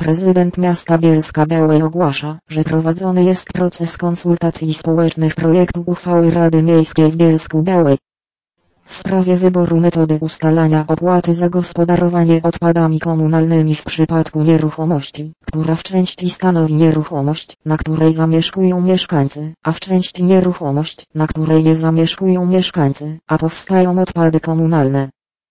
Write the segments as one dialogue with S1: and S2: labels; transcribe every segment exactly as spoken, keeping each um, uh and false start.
S1: Prezydent miasta Bielska-Białej ogłasza, że prowadzony jest proces konsultacji społecznych projektu uchwały Rady Miejskiej w Bielsku-Białej w sprawie wyboru metody ustalania opłaty za gospodarowanie odpadami komunalnymi w przypadku nieruchomości, która w części stanowi nieruchomość, na której zamieszkują mieszkańcy, a w części nieruchomość, na której nie zamieszkują mieszkańcy, a powstają odpady komunalne.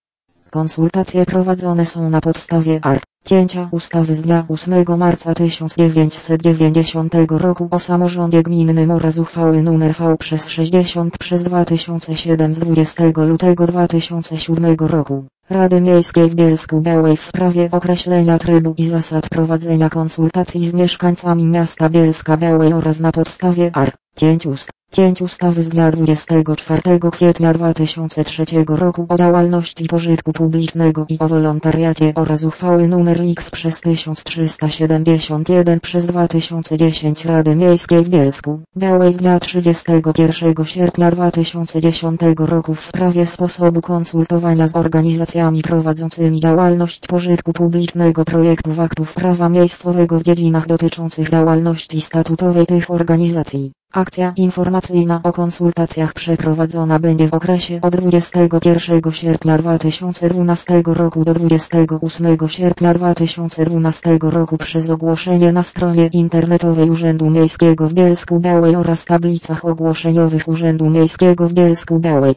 S1: Konsultacje prowadzone są na podstawie art. pięć ustawy z dnia ósmego marca tysiąc dziewięćset dziewięćdziesiątego roku o samorządzie gminnym oraz uchwały nr V przez sześćdziesiąt przez dwa tysiące siedem z dwudziestego lutego dwa tysiące siódmego roku Rady Miejskiej w Bielsku-Białej w sprawie określenia trybu i zasad prowadzenia konsultacji z mieszkańcami miasta Bielska-Białej oraz na podstawie art. pięć ust. pięć ustawy z dnia dwudziestego czwartego kwietnia dwa tysiące trzeciego roku o działalności pożytku publicznego i o wolontariacie oraz uchwały nr X przez tysiąc trzysta siedemdziesiąt jeden przez dwa tysiące dziesięć Rady Miejskiej w Bielsku Białej z dnia trzydziestego pierwszego sierpnia dwa tysiące dziesiątego roku w sprawie sposobu konsultowania z organizacjami prowadzącymi działalność pożytku publicznego projektów aktów prawa miejscowego w dziedzinach dotyczących działalności statutowej tych organizacji. Akcja informacyjna o konsultacjach przeprowadzona będzie w okresie od dwudziestego pierwszego sierpnia dwa tysiące dwunastego roku do dwudziestego ósmego sierpnia dwa tysiące dwunastego roku przez ogłoszenie na stronie internetowej Urzędu Miejskiego w Bielsku-Białej oraz tablicach ogłoszeniowych Urzędu Miejskiego w Bielsku-Białej.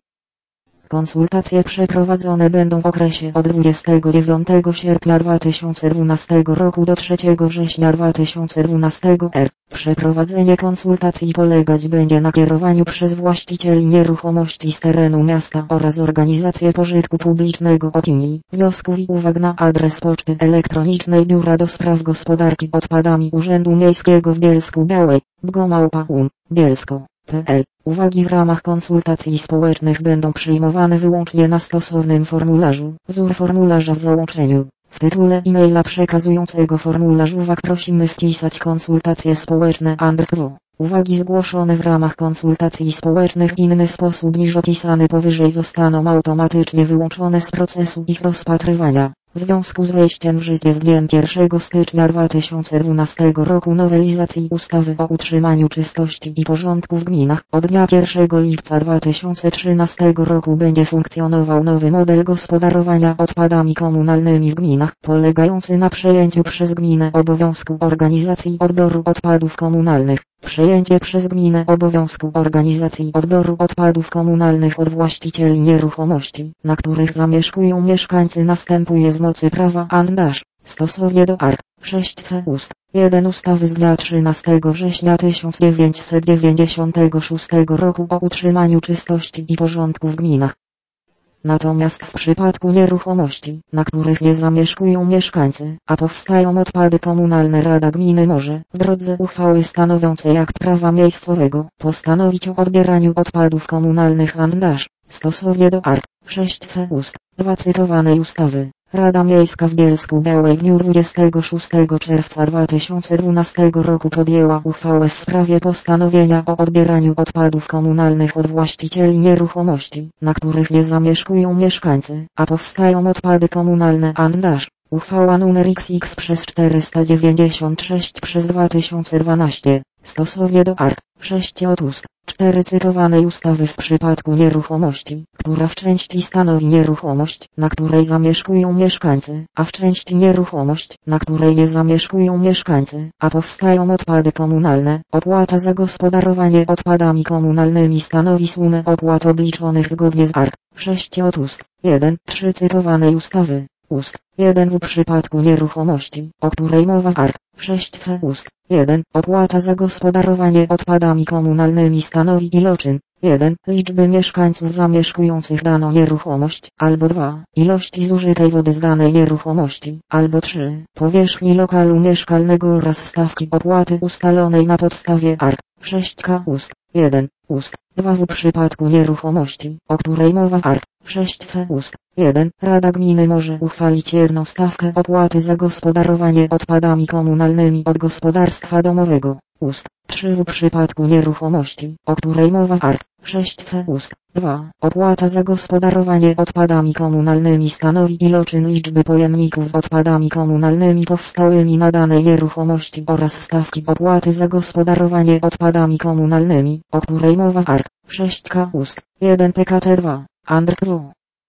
S1: Konsultacje przeprowadzone będą w okresie od dwudziestego dziewiątego sierpnia dwa tysiące dwunastego roku do trzeciego września dwa tysiące dwunastego r. Przeprowadzenie konsultacji polegać będzie na kierowaniu przez właścicieli nieruchomości z terenu miasta oraz organizacje pożytku publicznego opinii, wniosków i uwag na adres poczty elektronicznej Biura do Spraw Gospodarki Odpadami Urzędu Miejskiego w Bielsku-Białej, bgomałpa.um, bielsko kropka p l. Uwagi w ramach konsultacji społecznych będą przyjmowane wyłącznie na stosownym formularzu. Wzór formularza w załączeniu. W tytule e-maila przekazującego formularz uwag prosimy wpisać konsultacje społeczne andrkwo. Uwagi zgłoszone w ramach konsultacji społecznych w inny sposób niż opisany powyżej zostaną automatycznie wyłączone z procesu ich rozpatrywania. W związku z wejściem w życie z dniem pierwszego stycznia dwa tysiące dwunastego roku nowelizacji ustawy o utrzymaniu czystości i porządku w gminach, od dnia pierwszego lipca dwa tysiące trzynastego roku będzie funkcjonował nowy model gospodarowania odpadami komunalnymi w gminach, polegający na przejęciu przez gminę obowiązku organizacji odbioru odpadów komunalnych. Przejęcie przez gminę obowiązku organizacji odbioru odpadów komunalnych od właścicieli nieruchomości, na których zamieszkują mieszkańcy następuje z mocy prawa andaż, stosownie do art. sześć c ust. jeden ustawy z dnia trzynastego września tysiąc dziewięćset dziewięćdziesiątego szóstego roku o utrzymaniu czystości i porządku w gminach. Natomiast w przypadku nieruchomości, na których nie zamieszkują mieszkańcy, a powstają odpady komunalne, Rada Gminy może, w drodze uchwały stanowiącej akt prawa miejscowego, postanowić o odbieraniu odpadów komunalnych andaż, stosownie do art. sześć c ust. dwa cytowanej ustawy. Rada Miejska w Bielsku-Białej w dniu dwudziestego szóstego czerwca dwa tysiące dwunastego roku podjęła uchwałę w sprawie postanowienia o odbieraniu odpadów komunalnych od właścicieli nieruchomości, na których nie zamieszkują mieszkańcy, a powstają odpady komunalne andaż. Uchwała nr X X przez czterysta dziewięćdziesiąt sześć przez dwa tysiące dwanaście, stosownie do art. sześć od ust. cztery cytowanej ustawy w przypadku nieruchomości, która w części stanowi nieruchomość, na której zamieszkują mieszkańcy, a w części nieruchomość, na której nie zamieszkują mieszkańcy, a powstają odpady komunalne, opłata za gospodarowanie odpadami komunalnymi stanowi sumę opłat obliczonych zgodnie z art. sześć od ust. jeden trzy cytowanej ustawy. Ust. jeden W przypadku nieruchomości, o której mowa w art. sześć c ust. jeden. Opłata za gospodarowanie odpadami komunalnymi stanowi iloczyn. jeden. Liczby mieszkańców zamieszkujących daną nieruchomość, albo dwa. Ilości zużytej wody z danej nieruchomości, albo trzy. Powierzchni lokalu mieszkalnego oraz stawki opłaty ustalonej na podstawie art. sześć k ust. jeden. Ust. dwa W przypadku nieruchomości, o której mowa w art. sześć c ust. jeden. Rada Gminy może uchwalić jedną stawkę opłaty za gospodarowanie odpadami komunalnymi od gospodarstwa domowego. Ust. trzy W przypadku nieruchomości, o której mowa w art. sześć C ust. dwa. Opłata za gospodarowanie odpadami komunalnymi stanowi iloczyn liczby pojemników z odpadami komunalnymi powstałymi na danej nieruchomości oraz stawki opłaty za gospodarowanie odpadami komunalnymi, o której mowa w art. sześć K ust. jeden P K T dwa. Andr dwa.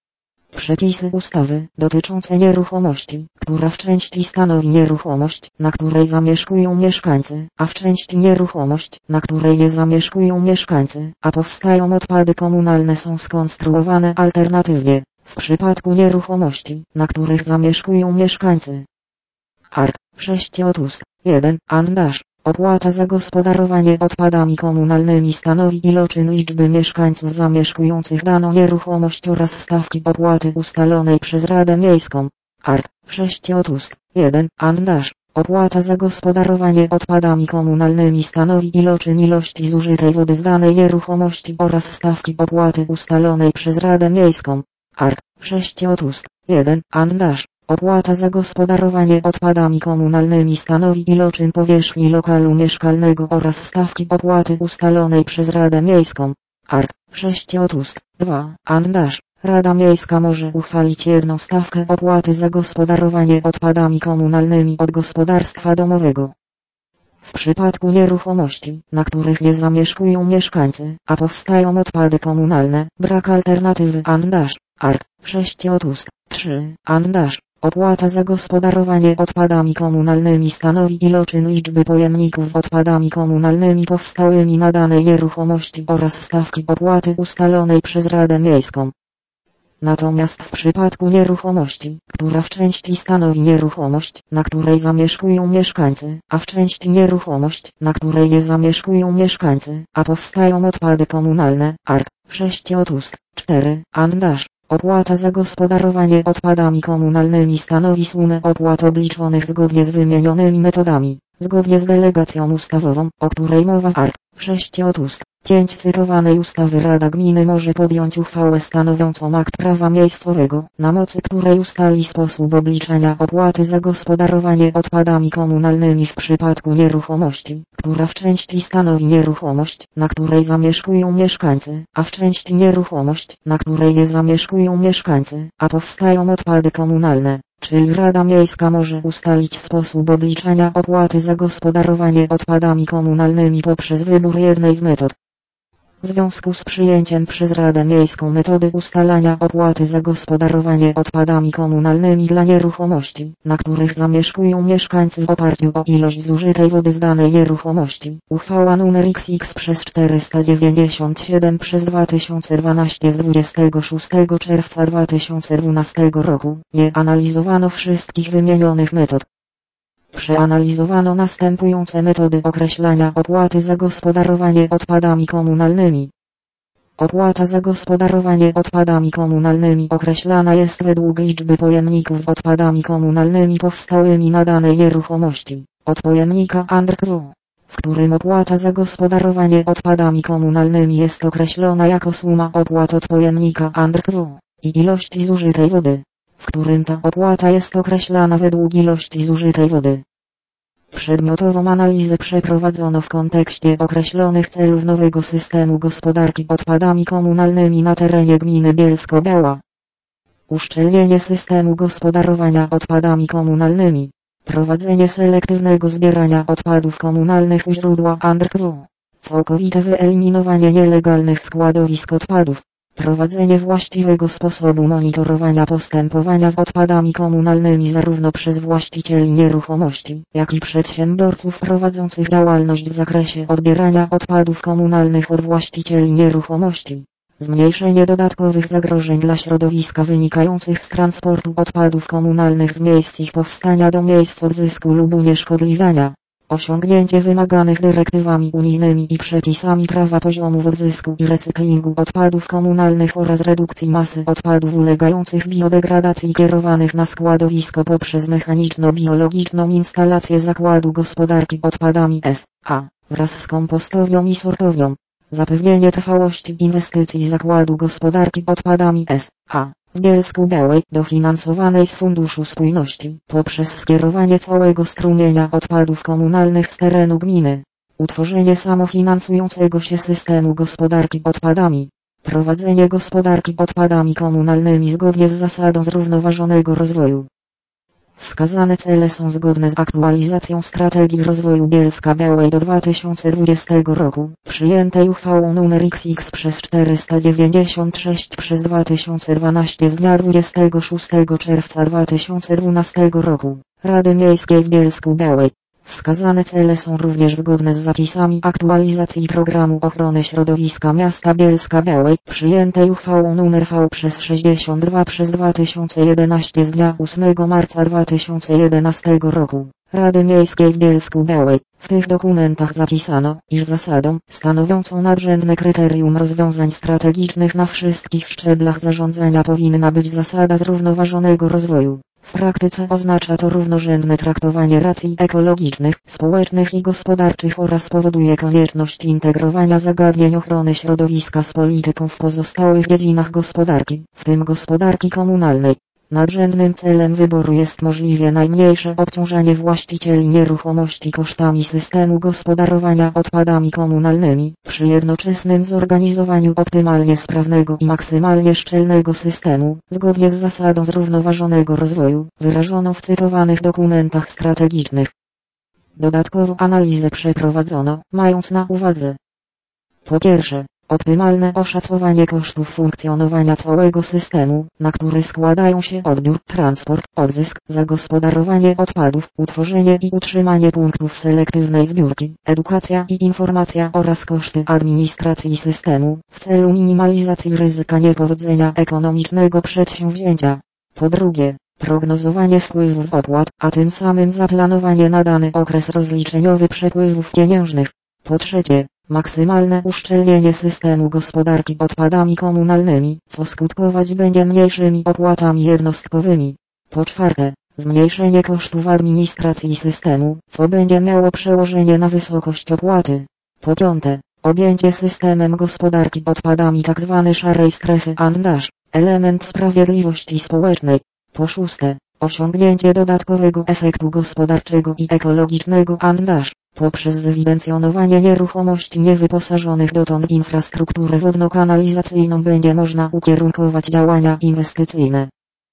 S1: Przepisy ustawy dotyczące nieruchomości, która w części stanowi nieruchomość, na której zamieszkują mieszkańcy, a w części nieruchomość, na której nie zamieszkują mieszkańcy, a powstają odpady komunalne, są skonstruowane alternatywnie, w przypadku nieruchomości, na których zamieszkują mieszkańcy. Art. sześć ust. jeden. Andasz. Opłata za gospodarowanie odpadami komunalnymi stanowi iloczyn liczby mieszkańców zamieszkujących daną nieruchomość oraz stawki opłaty ustalonej przez Radę Miejską. Art. sześć ust. jeden. Andasz. Opłata za gospodarowanie odpadami komunalnymi stanowi iloczyn ilości zużytej wody z danej nieruchomości oraz stawki opłaty ustalonej przez Radę Miejską. Art. sześć ust. jeden. Andasz. Opłata za gospodarowanie odpadami komunalnymi stanowi iloczyn powierzchni lokalu mieszkalnego oraz stawki opłaty ustalonej przez Radę Miejską. Art. sześć ust. dwa. Andasz. Rada Miejska może uchwalić jedną stawkę opłaty za gospodarowanie odpadami komunalnymi od gospodarstwa domowego. W przypadku nieruchomości, na których nie zamieszkują mieszkańcy, a powstają odpady komunalne, brak alternatywy andasz. Art. sześć ust. trzy. Andasz. Opłata za gospodarowanie odpadami komunalnymi stanowi iloczyn liczby pojemników z odpadami komunalnymi powstałymi na danej nieruchomości oraz stawki opłaty ustalonej przez Radę Miejską. Natomiast w przypadku nieruchomości, która w części stanowi nieruchomość, na której zamieszkują mieszkańcy, a w części nieruchomość, na której nie zamieszkują mieszkańcy, a powstają odpady komunalne, art. sześć ust. cztery. Andasz. Opłata za gospodarowanie odpadami komunalnymi stanowi sumę opłat obliczonych zgodnie z wymienionymi metodami, zgodnie z delegacją ustawową, o której mowa w art. sześć ust. pięć cytowanej ustawy. Rada Gminy może podjąć uchwałę stanowiącą akt prawa miejscowego, na mocy której ustali sposób obliczania opłaty za gospodarowanie odpadami komunalnymi w przypadku nieruchomości, która w części stanowi nieruchomość, na której zamieszkują mieszkańcy, a w części nieruchomość, na której nie zamieszkują mieszkańcy, a powstają odpady komunalne. Czyli Rada Miejska może ustalić sposób obliczania opłaty za gospodarowanie odpadami komunalnymi poprzez wybór jednej z metod. W związku z przyjęciem przez Radę Miejską metody ustalania opłaty za gospodarowanie odpadami komunalnymi dla nieruchomości, na których zamieszkują mieszkańcy w oparciu o ilość zużytej wody z danej nieruchomości, uchwała nr X X przez czterysta dziewięćdziesiąt siedem przez dwa tysiące dwanaście z dwudziestego szóstego czerwca dwa tysiące dwunastego roku, nie analizowano wszystkich wymienionych metod. Przeanalizowano następujące metody określania opłaty za gospodarowanie odpadami komunalnymi. Opłata za gospodarowanie odpadami komunalnymi określana jest według liczby pojemników z odpadami komunalnymi powstałymi na danej nieruchomości, od pojemnika Andr dwa, w którym opłata za gospodarowanie odpadami komunalnymi jest określona jako suma opłat od pojemnika Andr dwa i ilości zużytej wody, w którym ta opłata jest określana według ilości zużytej wody. Przedmiotową analizę przeprowadzono w kontekście określonych celów nowego systemu gospodarki odpadami komunalnymi na terenie gminy Bielsko-Biała. Uszczelnienie systemu gospodarowania odpadami komunalnymi. Prowadzenie selektywnego zbierania odpadów komunalnych u źródła Andr dwa. Całkowite wyeliminowanie nielegalnych składowisk odpadów. Prowadzenie właściwego sposobu monitorowania postępowania z odpadami komunalnymi zarówno przez właścicieli nieruchomości, jak i przedsiębiorców prowadzących działalność w zakresie odbierania odpadów komunalnych od właścicieli nieruchomości. Zmniejszenie dodatkowych zagrożeń dla środowiska wynikających z transportu odpadów komunalnych z miejsc ich powstania do miejsc odzysku lub unieszkodliwiania. Osiągnięcie wymaganych dyrektywami unijnymi i przepisami prawa poziomów odzysku i recyklingu odpadów komunalnych oraz redukcji masy odpadów ulegających biodegradacji kierowanych na składowisko poprzez mechaniczno-biologiczną instalację zakładu gospodarki odpadami S A wraz z kompostownią i sortownią. Zapewnienie trwałości inwestycji zakładu gospodarki odpadami S A w Bielsku-Białej dofinansowanej z Funduszu Spójności poprzez skierowanie całego strumienia odpadów komunalnych z terenu gminy Utworzenie samofinansującego się systemu gospodarki odpadami. Prowadzenie gospodarki odpadami komunalnymi zgodnie z zasadą zrównoważonego rozwoju. Wskazane cele są zgodne z aktualizacją strategii rozwoju Bielska-Białej do dwa tysiące dwudziestego roku, przyjętej uchwałą nr X X przez czterysta dziewięćdziesiąt sześć przez dwa tysiące dwanaście z dnia dwudziestego szóstego czerwca dwa tysiące dwunastego roku, Rady Miejskiej w Bielsku-Białej. Wskazane cele są również zgodne z zapisami aktualizacji programu ochrony środowiska miasta Bielska-Białej, przyjętej uchwałą nr V przez sześćdziesiąt dwa przez dwa tysiące jedenaście z dnia ósmego marca dwa tysiące jedenastego roku, Rady Miejskiej w Bielsku-Białej. W tych dokumentach zapisano, iż zasadą, stanowiącą nadrzędne kryterium rozwiązań strategicznych na wszystkich szczeblach zarządzania powinna być zasada zrównoważonego rozwoju. W praktyce oznacza to równorzędne traktowanie racji ekologicznych, społecznych i gospodarczych oraz powoduje konieczność integrowania zagadnień ochrony środowiska z polityką w pozostałych dziedzinach gospodarki, w tym gospodarki komunalnej. Nadrzędnym celem wyboru jest możliwie najmniejsze obciążanie właścicieli nieruchomości kosztami systemu gospodarowania odpadami komunalnymi, przy jednoczesnym zorganizowaniu optymalnie sprawnego i maksymalnie szczelnego systemu, zgodnie z zasadą zrównoważonego rozwoju, wyrażoną w cytowanych dokumentach strategicznych. Dodatkowo analizę przeprowadzono, mając na uwadze: po pierwsze, optymalne oszacowanie kosztów funkcjonowania całego systemu, na który składają się odbiór, transport, odzysk, zagospodarowanie odpadów, utworzenie i utrzymanie punktów selektywnej zbiórki, edukacja i informacja oraz koszty administracji systemu, w celu minimalizacji ryzyka niepowodzenia ekonomicznego przedsięwzięcia. Po drugie, prognozowanie wpływów opłat, a tym samym zaplanowanie na dany okres rozliczeniowy przepływów pieniężnych. Po trzecie, maksymalne uszczelnienie systemu gospodarki odpadami komunalnymi, co skutkować będzie mniejszymi opłatami jednostkowymi. Po czwarte, zmniejszenie kosztów administracji systemu, co będzie miało przełożenie na wysokość opłaty. Po piąte, objęcie systemem gospodarki odpadami tzw. szarej strefy Andasz, element sprawiedliwości społecznej. Po szóste, osiągnięcie dodatkowego efektu gospodarczego i ekologicznego Andasz, poprzez zewidencjonowanie nieruchomości niewyposażonych dotąd infrastrukturę wodno-kanalizacyjną będzie można ukierunkować działania inwestycyjne.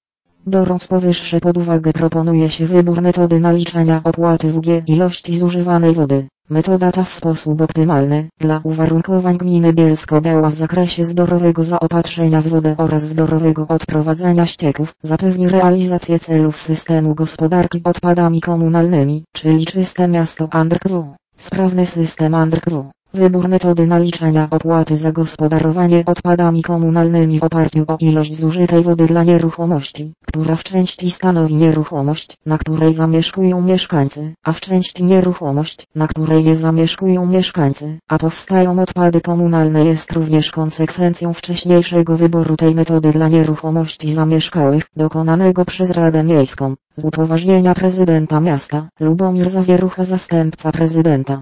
S1: Biorąc powyższe pod uwagę, proponuje się wybór metody naliczania opłaty W G ilości zużywanej wody. Metoda ta w sposób optymalny, dla uwarunkowań gminy Bielsko-Biała w zakresie zbiorowego zaopatrzenia w wodę oraz zbiorowego odprowadzania ścieków, zapewni realizację celów systemu gospodarki odpadami komunalnymi, czyli czyste miasto Underground, sprawny system Underground. Wybór metody naliczania opłaty za gospodarowanie odpadami komunalnymi w oparciu o ilość zużytej wody dla nieruchomości, która w części stanowi nieruchomość, na której zamieszkują mieszkańcy, a w części nieruchomość, na której nie zamieszkują mieszkańcy, a powstają odpady komunalne, jest również konsekwencją wcześniejszego wyboru tej metody dla nieruchomości zamieszkałych, dokonanego przez Radę Miejską. Z upoważnienia prezydenta miasta, Lubomir Zawierucha, zastępca prezydenta.